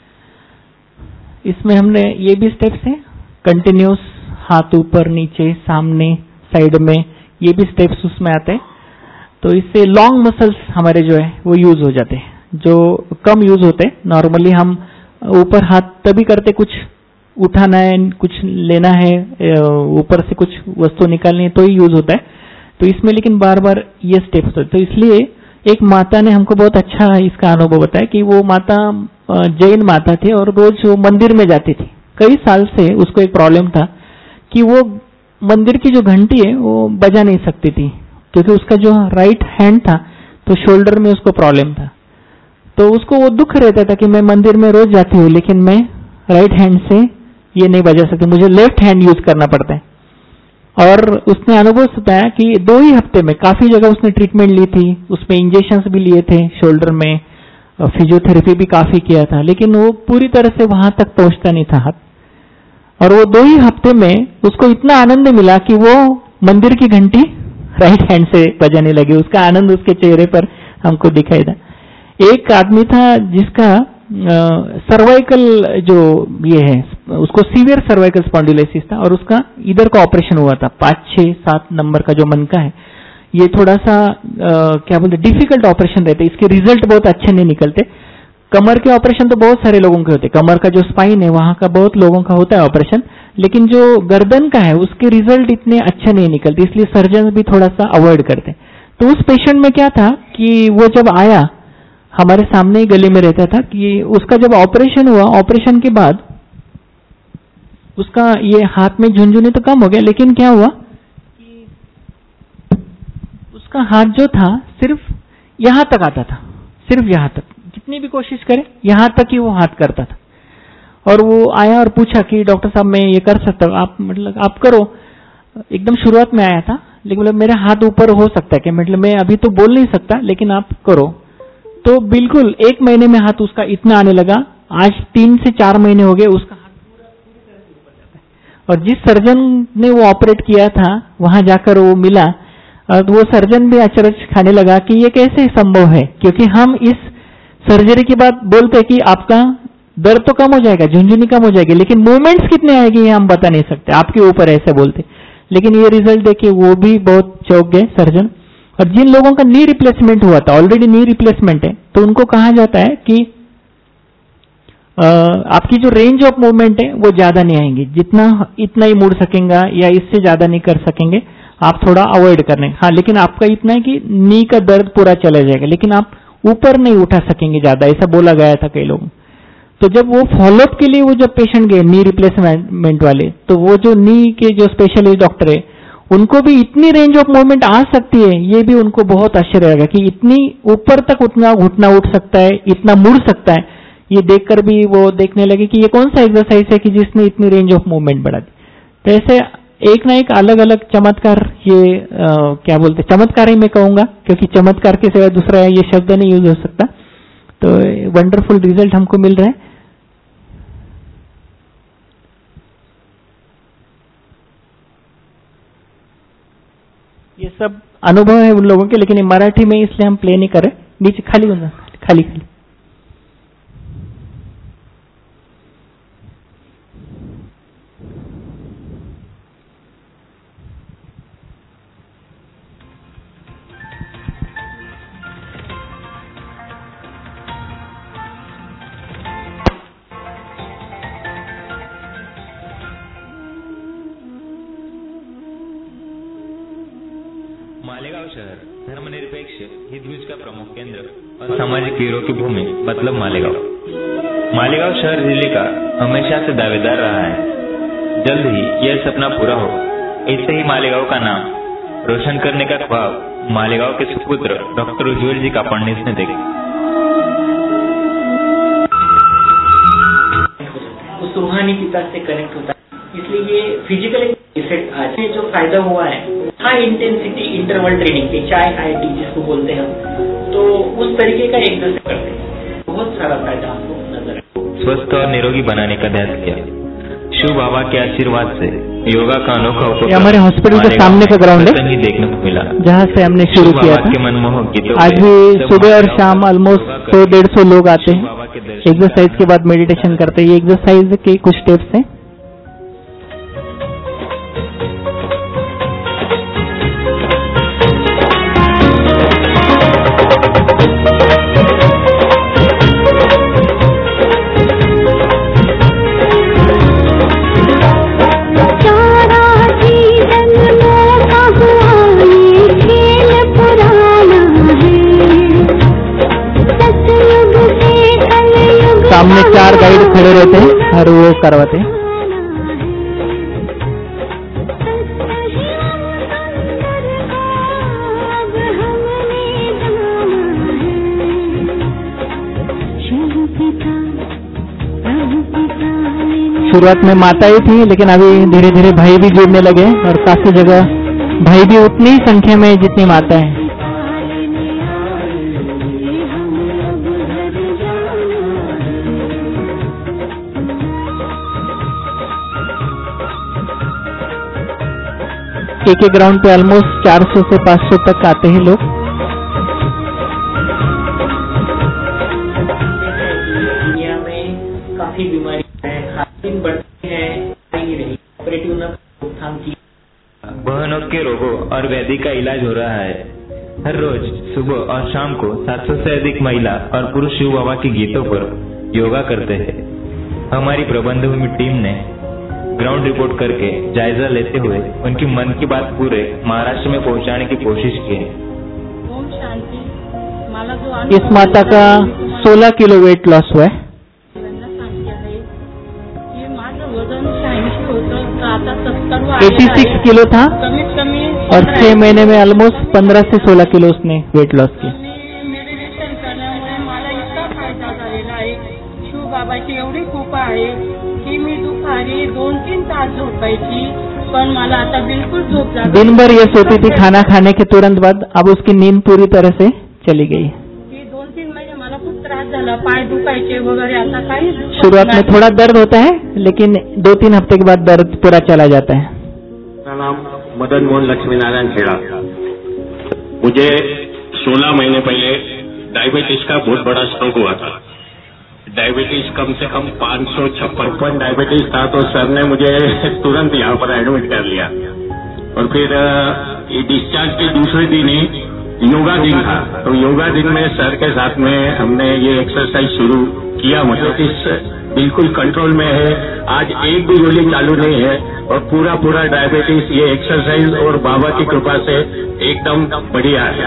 S1: इसमें हमने ये भी स्टेप्स हैं कंटिन्यूस, हाथ ऊपर नीचे सामने साइड में, ये भी स्टेप्स उसमें आते हैं। तो इससे लॉन्ग मसल्स हमारे जो है वो यूज हो जाते हैं, जो कम यूज होते हैं। नॉर्मली हम ऊपर हाथ तभी करते, कुछ उठाना है, कुछ लेना है, ऊपर से कुछ वस्तु निकालनी है तो ही यूज होता है। तो इसमें लेकिन बार बार ये स्टेप्स होते, तो इसलिए एक माता ने हमको बहुत अच्छा इसका अनुभव बताया कि वो माता जैन माता थी और रोज वो मंदिर में जाती थी। कई साल से उसको एक प्रॉब्लम था कि वो मंदिर की जो घंटी है वो बजा नहीं सकती थी, क्योंकि उसका जो राइट हैंड था तो शोल्डर में उसको प्रॉब्लम था। तो उसको वो दुख रहता था कि मैं मंदिर में रोज जाती हूँ लेकिन मैं राइट हैंड से ये नहीं बजा सकती, मुझे लेफ्ट हैंड यूज करना पड़ता है। और उसने अनुभव बताया कि 2 ही हफ्ते में काफी जगह उसने ट्रीटमेंट ली थी, उसमें इंजेक्शंस भी लिए थे शोल्डर में, फिजियोथेरेपी भी काफी किया था, लेकिन वो पूरी तरह से वहां तक पहुंचता नहीं था हाथ। और वो 2 ही हफ्ते में उसको इतना आनंद मिला कि वो मंदिर की घंटी राइट हैंड से बजाने लगे। उसका आनंद उसके चेहरे पर हमको दिखाई था। एक आदमी था जिसका सर्वाइकल जो ये है, उसको सीवियर सर्वाइकल स्पॉन्डिलोसिस था और उसका इधर का ऑपरेशन हुआ था, 5, 6, 7 नंबर का जो मन का है, ये थोड़ा सा क्या बोलते डिफिकल्ट ऑपरेशन रहते, इसके रिजल्ट बहुत अच्छे नहीं निकलते। कमर के ऑपरेशन तो बहुत सारे लोगों के होते, कमर का जो स्पाइन है वहां का बहुत लोगों का होता है ऑपरेशन, लेकिन जो गर्दन का है उसके रिजल्ट इतने अच्छे नहीं निकलते, इसलिए सर्जन भी थोड़ा सा अवॉइड करते। तो उस पेशेंट में क्या था कि वो जब आया हमारे सामने ही गली में रहता था, कि उसका जब ऑपरेशन हुआ, ऑपरेशन के बाद उसका ये हाथ में झुनझुनी तो कम हो गया, लेकिन क्या हुआ कि उसका हाथ जो था सिर्फ यहां तक आता था, सिर्फ यहां तक, जितनी भी कोशिश करे यहां तक ही वो हाथ करता था। और वो आया और पूछा कि डॉक्टर साहब मैं ये कर सकता हूँ, आप मतलब आप करो। एकदम शुरुआत में आया था, लेकिन मतलब मेरा हाथ ऊपर हो सकता है कि मतलब मैं अभी तो बोल नहीं सकता, लेकिन आप करो। तो बिल्कुल 1 महीने में हाथ उसका इतना आने लगा। आज 3 से 4 महीने हो गए, उसका हाथ पूरी तरह से ऊपर जाता है। और जिस सर्जन ने वो ऑपरेट किया था वहां जाकर वो मिला, तो वो सर्जन भी अचरज खाने लगा कि ये कैसे संभव है, क्योंकि हम इस सर्जरी के बाद बोलते कि आपका दर्द तो कम हो जाएगा, झुंझुनी कम हो जाएगी, लेकिन मूवमेंट्स कितने आएगी ये हम बता नहीं सकते, आपके ऊपर ऐसे बोलते। लेकिन ये रिजल्ट देखिए वो भी बहुत चौंक गए सर्जन। और जिन लोगों का नी रिप्लेसमेंट हुआ था, ऑलरेडी नी रिप्लेसमेंट है, तो उनको कहा जाता है कि आपकी जो रेंज ऑफ मूवमेंट है वो ज्यादा नहीं आएंगी, जितना इतना ही मुड़ सकेंगे या इससे ज्यादा नहीं कर सकेंगे, आप थोड़ा अवॉइड करने। हाँ, लेकिन आपका इतना है कि नी का दर्द पूरा चला जाएगा, लेकिन आप ऊपर नहीं उठा सकेंगे ज्यादा, ऐसा बोला गया था कई लोगों। तो जब वो फॉलोअप के लिए वो जब पेशेंट गए नी रिप्लेसमेंट वाले, तो वो जो नी के जो स्पेशलिस्ट डॉक्टर है उनको भी इतनी रेंज ऑफ मूवमेंट आ सकती है, ये भी उनको बहुत आश्चर्य लगा कि इतनी ऊपर तक उतना घुटना उठ सकता है, इतना मुड़ सकता है। ये देखकर भी वो देखने लगे कि ये कौन सा एक्सरसाइज है कि जिसने इतनी रेंज ऑफ मूवमेंट बढ़ा दी। तो ऐसे एक ना एक अलग अलग चमत्कार, ये क्या बोलते चमत्कार ही मैं कहूंगा, क्योंकि चमत्कार के सिवा दूसरा ये शब्द नहीं यूज हो सकता। तो वंडरफुल रिजल्ट हमको मिल रहा है। ये सब अनुभव है उन लोगों के, लेकिन ये मराठी में इसलिए हम प्ले नहीं कर रहे। नीचे खाली होना, खाली खाली।
S2: मालेगांव शहर धर्मनिरपेक्ष हितगुज का प्रमुख केंद्र और सामाजिक वीरों की भूमि मतलब मालेगांव। मालेगांव शहर जिले का हमेशा से दावेदार रहा है। जल्द ही यह सपना पूरा होगा। ऐसे ही मालेगांव का नाम रोशन करने का ख्वाब मालेगांव के सुपुत्र डॉक्टर उज्ज्वल जी कापड़नीस ने देखा।
S1: उस रूहानी पिता से कनेक्ट होता है, इसलिए ये फिजिकल इफेक्ट आज जो फायदा हुआ है high intensity interval training, HIIT जिसको बोलते हैं हम, तो उस तरीके का एक्सरसाइज करते हैं, बहुत सारा फायदा हमको नजर है।
S2: स्वस्थ और निरोगी बनाने का ध्यान किया। शिव बाबा के आशीर्वाद से योगा का अनोखा उपक्रम
S1: हमारे हॉस्पिटल के सामने का ग्राउंड है
S2: देखने को मिला,
S1: जहाँ से हमने शुरू किया था।
S2: मनमोहक गीतों
S1: आज भी सुबह और शाम ऑलमोस्ट 100-150 लोग आते हैं, एक्सरसाइज के बाद मेडिटेशन करते हैं। ये एक्सरसाइज के कुछ स्टेप्स हैं। सामने 4 गाइड खड़े रहते हैं और वो करवाते हैं। शुरुआत में माताएं थी, लेकिन अभी धीरे धीरे भाई भी जुड़ने लगे और काफी जगह भाई भी उतनी ही संख्या में जितनी माताएं हैं। एक ग्राउंड पे ऑलमोस्ट 400 से 500 तक आते हैं लोग। दुनिया में काफी बीमारी है, दिन बढ़ती है, ऑपरेटिव रोकथाम की
S2: बहनों के रोगों और व्याधि का इलाज हो रहा है। हर रोज सुबह और शाम को 700 से अधिक महिला और पुरुष शिव बाबा के गीतों पर योगा करते हैं। हमारी प्रबंध भूमि टीम ने ग्राउंड रिपोर्ट करके जायजा लेते हुए उनकी मन की बात पूरे महाराष्ट्र में पहुंचाने की कोशिश की है।
S3: ओम शांति।
S1: इस माता का 16 किलो वेट लॉस हुआ है।
S3: माझं वजन 86 होतं, आता 70
S1: 86 किलो था
S3: कमीत कमी
S1: और 6 महीने में ऑलमोस्ट 15 से 16 किलो उसने वेट लॉस किया।
S3: मेडिटेशन करण्यामुळे मला इतका फायदा झालेला आहे। शिव बाबाची एवढी कृपा आहे की मी दुपारी 2-3 तास झोपायची, पण मला आता बिल्कुल झोप लागत।
S1: दिन भर ये सोती थी खाना खाने के तुरंत बाद, अब उसकी नींद पूरी तरह से चली गई।
S3: 2-3 महीने मला खूप त्रास झाला, पाय दुखायचे वगैरे, आता काही
S1: शुरुआत में थोड़ा दर्द होता है, लेकिन 2-3 हफ्ते के बाद दर्द पूरा चला जाता है।
S4: मेरा नाम मदन मोहन लक्ष्मी नारायण खेड़ा। मुझे 16 महीने पहले डायबिटीज का बहुत बड़ा स्ट्रोक हुआ था। डायबिटीज कम से कम 556 डायबिटीज था, तो सर ने मुझे तुरंत यहाँ पर एडमिट कर लिया और फिर डिस्चार्ज के दूसरे दिन ही योगा दिन था, तो योगा दिन में सर के साथ में हमने ये एक्सरसाइज शुरू किया। मतलब इस बिल्कुल कंट्रोल में है, आज एक भी गोली चालू नहीं है और पूरा डायबिटीज ये एक्सरसाइज और बाबा की कृपा से एकदम बढ़िया है।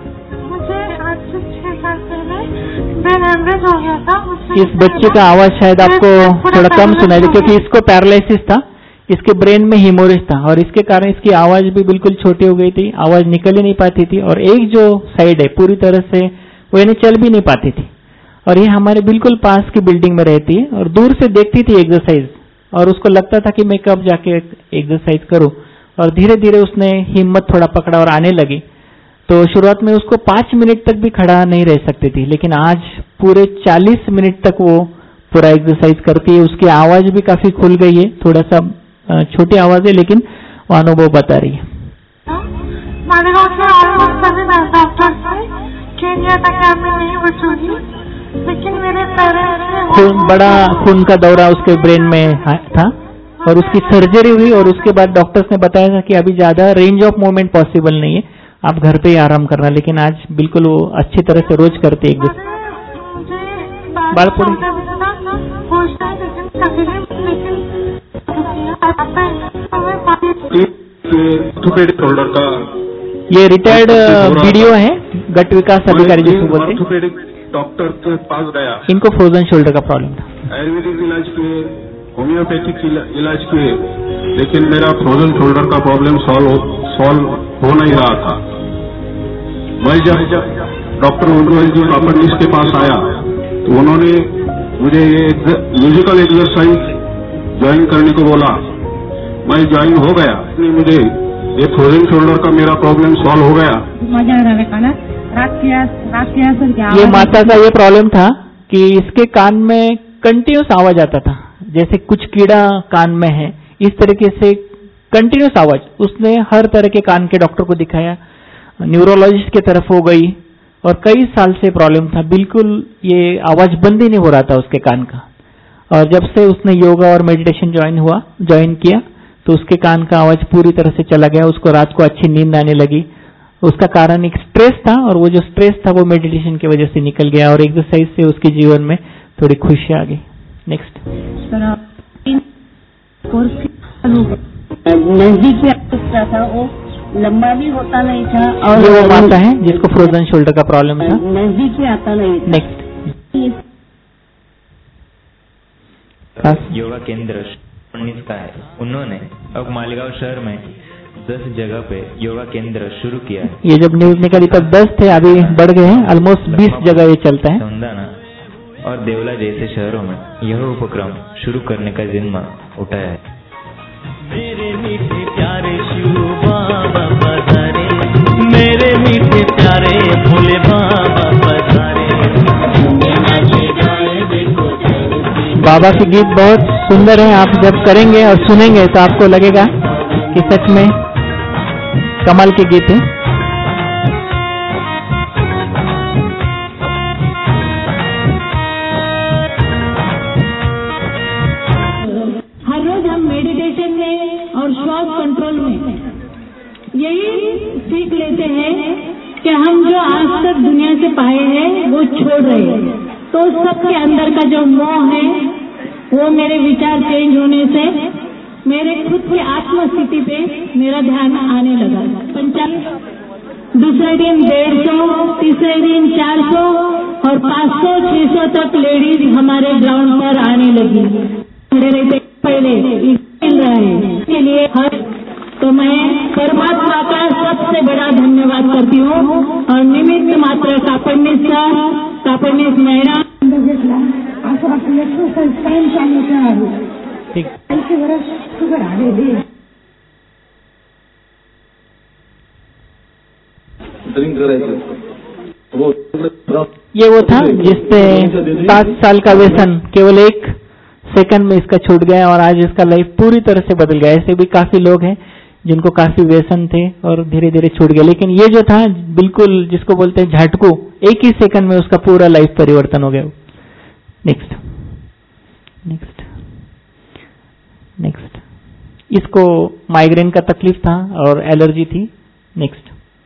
S1: इस बच्चे का आवाज शायद आपको थोड़ा कम सुनाई दे, क्योंकि इसको पैरालिसिस था, इसके ब्रेन में हीमोरेज था और इसके कारण इसकी आवाज भी बिल्कुल छोटी हो गई थी, आवाज निकल ही नहीं पाती थी और एक जो साइड है पूरी तरह से वो यानी चल भी नहीं पाती थी। और ये हमारे बिल्कुल पास की बिल्डिंग में रहती है और दूर से देखती थी एक्सरसाइज और उसको लगता था कि मैं कब जाके एक्सरसाइज करूं, और धीरे धीरे उसने हिम्मत थोड़ा पकड़ा और आने लगी। तो शुरुआत में उसको 5 मिनट तक भी खड़ा नहीं रह सकती थी, लेकिन आज पूरे 40 मिनट तक वो पूरा एक्सरसाइज करती है। उसकी आवाज भी काफी खुल गई है, थोड़ा सा छोटी आवाज है लेकिन वो अनुभव बता रही है।
S3: लेकिन मेरे
S1: बड़ा खून का दौरा उसके ब्रेन में था और उसकी सर्जरी हुई और उसके बाद डॉक्टर्स ने बताया था कि अभी ज्यादा रेंज ऑफ मूवमेंट पॉसिबल नहीं है, आप घर पे ही आराम करना। लेकिन आज बिल्कुल वो अच्छी तरह से रोज करते एक ये रिटायर्ड वीडियो है गट विकास अधिकारी जिसको बोलते हैं,
S4: डॉक्टर के पास गया,
S1: इनको फ्रोजन शोल्डर का प्रॉब्लम था।
S5: आयुर्वेदिक इलाज किए, होम्योपैथिक इलाज किए, लेकिन मेरा फ्रोजन शोल्डर का प्रॉब्लम सॉल्व हो नहीं रहा था। मैं जब डॉक्टर उज्ज्वल जी कापड़नीस के पास आया तो उन्होंने मुझे ये म्यूजिकल एक्सरसाइज ज्वाइन करने को बोला। मैं ज्वाइन हो गया, मुझे ये फ्रोजन शोल्डर का मेरा प्रॉब्लम सॉल्व हो गया।
S1: ये माता का ये प्रॉब्लम था कि इसके कान में कंटिन्यूस आवाज आता था, जैसे कुछ कीड़ा कान में है, इस तरीके से कंटिन्यूस आवाज। उसने हर तरह के कान के डॉक्टर को दिखाया, न्यूरोलॉजिस्ट की तरफ हो गई और कई साल से प्रॉब्लम था, बिल्कुल ये आवाज बंद ही नहीं हो रहा था उसके कान का। और जब से उसने योगा और मेडिटेशन ज्वाइन किया तो उसके कान का आवाज पूरी तरह से चला गया, उसको रात को अच्छी नींद आने लगी। उसका कारण एक स्ट्रेस था और वो जो स्ट्रेस था वो मेडिटेशन की वजह से निकल गया और एक्सरसाइज से उसके जीवन में थोड़ी खुशी आ गई। नेक्स्ट।
S3: नजदीक में था, वो लंबा भी होता नहीं था और
S1: ये वो माता है जिसको फ्रोजन शोल्डर का प्रॉब्लम था,
S3: नजदीक में आता नहीं था।
S1: नेक्स्ट।
S2: योगा केंद्र का है। उन्होंने अब मालेगांव शहर में 10 जगह पे योगा केंद्र शुरू किया है।
S1: ये जब न्यूज निकली तब 10 थे, अभी बढ़ गए हैं, ऑलमोस्ट 20 जगह ये चलता है।
S2: सौंदाना और देवला जैसे शहरों में यह उपक्रम शुरू करने का जिम्मा उठाया है।
S6: मेरे मीठे प्यारे शिव बाबा पधारे, मेरे मीठे प्यारे भोले बाबा पधारे।
S1: बाबा के गीत बहुत सुंदर हैं, आप जब करेंगे और सुनेंगे तो आपको लगेगा कि सच में कमाल के गीत हैं।
S3: हर रोज हम मेडिटेशन में और श्वास कंट्रोल में यही सीख लेते हैं कि हम जो आज तक दुनिया से पाए हैं वो छोड़ रहे हैं। तो सबके अंदर का जो मोह है वो मेरे विचार चेंज होने से मेरे खुद की आत्म स्थिति पे मेरा ध्यान आने लगा। दूसरे दिन 150, तीसरे दिन 400 और 500, 600 तक लेडीज हमारे ग्राउंड पर आने लगी। पहले मिल रहा है इसके लिए तो मैं परमात्मा का सबसे बड़ा धन्यवाद करती हूँ और निमित्त मात्र कापडनीस सर, कापडनीस मैडम
S1: ये वो था जिसपे 7 साल का व्यसन केवल 1 सेकंड में इसका छूट गया और आज इसका लाइफ पूरी तरह से बदल गया। ऐसे भी काफी लोग हैं जिनको काफी व्यसन थे और धीरे धीरे छूट गए, लेकिन ये जो था बिल्कुल जिसको बोलते हैं झटकू, 1 ही सेकंड में उसका पूरा लाइफ परिवर्तन हो गया। Next next next. इसको माइग्रेन का तकलीफ था और एलर्जी थी। नेक्स्ट।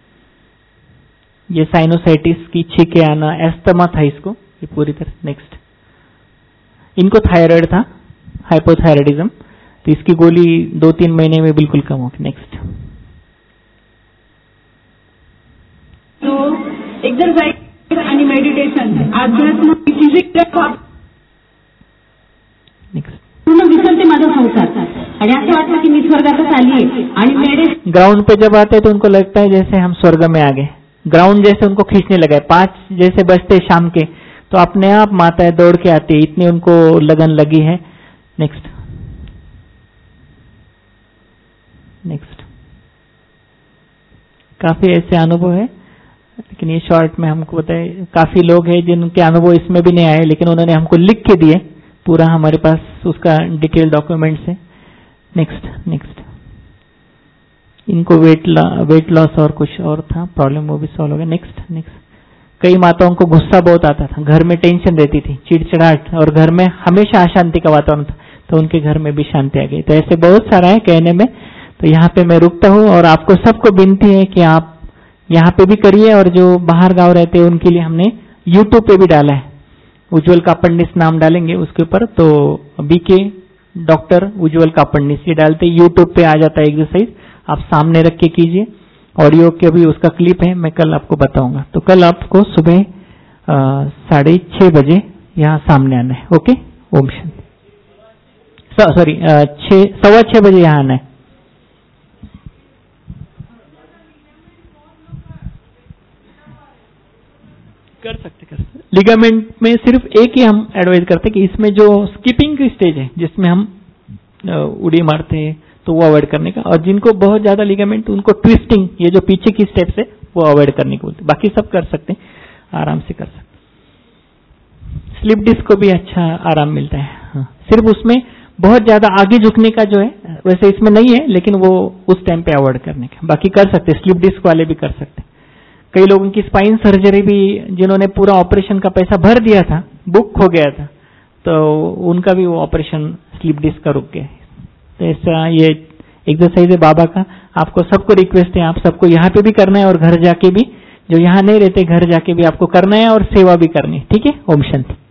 S1: ये साइनोसाइटिस की छींके आना, एस्थमा था इसको, ये पूरी तरह। नेक्स्ट। इनको थायराइड था, हाइपोथायराइडिज्म, तो इसकी गोली 2-3 महीने में बिल्कुल कम होगी। नेक्स्ट।
S3: तो एक्सरसाइज आणि मेडिटेशन, अध्यात्म, पूर्ण विसरते माझा संसार आणि असं वाटतं की मी स्वर्गातच आली आहे। आणि मेडिटेशन
S1: ग्राउंड पे जब आते तो उनको लगता है जैसे हम स्वर्ग में आ गए। ग्राउंड जैसे उनको खींचने लगा है, 5 जैसे बजते शाम के तो अपने आप माताएं दौड़ के आती है, इतनी उनको लगन लगी है। Next next. काफी ऐसे अनुभव है, लेकिन ये शॉर्ट में हमको बताए। काफी लोग हैं जिनके अनुभव इसमें भी नहीं आए, लेकिन उन्होंने हमको लिख के दिए, पूरा हमारे पास उसका डिटेल डॉक्यूमेंट्स है। Next next. इनको वेट लॉस और कुछ और था प्रॉब्लम, वो भी सॉल्व हो गया। Next next. कई माताओं को गुस्सा बहुत आता था, घर में टेंशन रहती थी, चिड़चिड़ाहट, और घर में हमेशा अशांति का वातावरण था, तो उनके घर में भी शांति आ गई। तो ऐसे बहुत सारा है कहने में, तो यहाँ पे मैं रुकता हूँ और आपको सबको विनती है कि आप यहाँ पे भी करिए, और जो बाहर गांव रहते हैं उनके लिए हमने यूट्यूब पे भी डाला है, उज्ज्वल कापड़नीस नाम डालेंगे उसके ऊपर, तो बीके डॉक्टर उज्ज्वल कापड़नीस ये डालते यूट्यूब पे आ जाता है एक्सरसाइज, आप सामने रख के कीजिए। ऑडियो के भी उसका क्लिप है, मैं कल आपको बताऊंगा। तो कल आपको सुबह 6:30 बजे यहाँ सामने आना है। ओके, ओम शांति। सॉरी 6:15 बजे यहाँ आना है। कर सकते। लिगामेंट में सिर्फ एक ही हम एडवाइज करते कि इसमें जो स्किपिंग की स्टेज है जिसमें हम उड़ी मारते हैं तो वो अवॉइड करने का, और जिनको बहुत ज्यादा लिगामेंट उनको ट्विस्टिंग, ये जो पीछे की स्टेप्स है वो अवॉइड करने को बोलते। बाकी सब कर सकते हैं, आराम से कर सकते। स्लिप डिस्क को भी अच्छा आराम मिलता है। हाँ। सिर्फ उसमें बहुत ज्यादा आगे झुकने का जो है वैसे इसमें नहीं है, लेकिन वो उस टाइम पे अवॉइड करने का। बाकी कर सकते, स्लिप डिस्क वाले भी कर सकते। कई लोगों की स्पाइन सर्जरी भी जिन्होंने पूरा ऑपरेशन का पैसा भर दिया था, बुक हो गया था, तो उनका भी वो ऑपरेशन स्लिप डिस्क का रुक गया। तो ऐसा ये एक्सरसाइज है बाबा का। आपको सबको रिक्वेस्ट है, आप सबको यहाँ पे भी करना है और घर जाके भी, जो यहाँ नहीं रहते घर जाके भी आपको करना है और सेवा भी करनी है। ठीक है। ओम शांति।